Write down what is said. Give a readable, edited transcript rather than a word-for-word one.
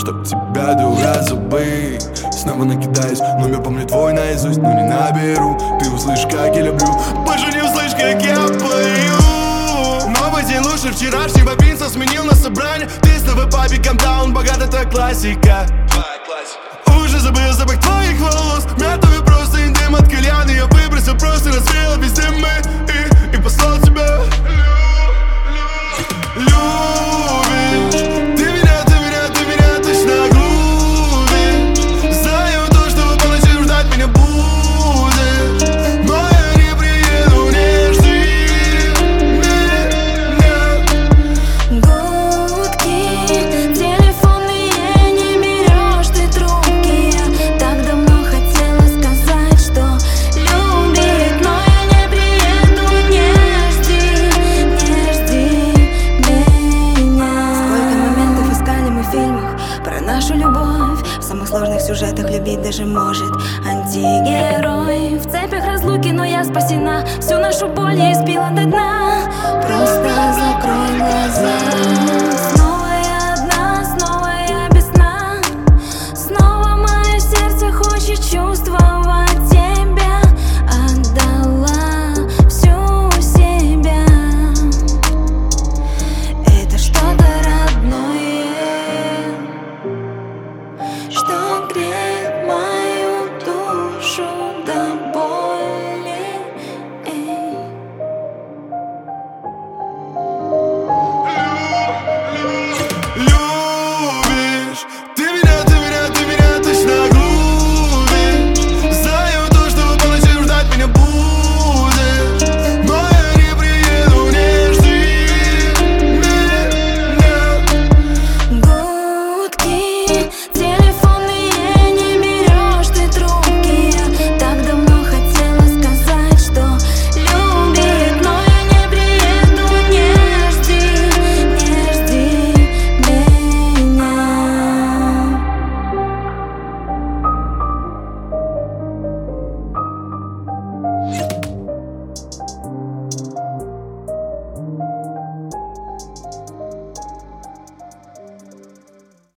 чтоб тебя до утра забыть. Снова накидаюсь, номер помню твой наизусть, но не наберу. Ты услышишь, как я люблю, больше не услышишь, как я пою. Новый день лучше вчерашнего, принца сменил на собрание. Ты снова папе, камдаун, богат, это классика. Уже забыл запах твоих волос, мятовый просто и дым от кальяна. Я выбросил, просто развеял везде мы и послал тебя. Любишь, ты меня точно губишь. Знаю то, что по ночам ждать меня будешь, но я не приеду, не жди меня. Гудки телефонные, не берешь ты трубки. Я так давно хотела сказать, что любит, но я не приеду, не жди меня. Сколько моментов искали мы в фильмах про нашу любовь. В самых сложных сюжетах любить даже может антигерой. В цепях разлуки, но я спасена. Всю нашу боль я испила до дна. Просто закрой глаза.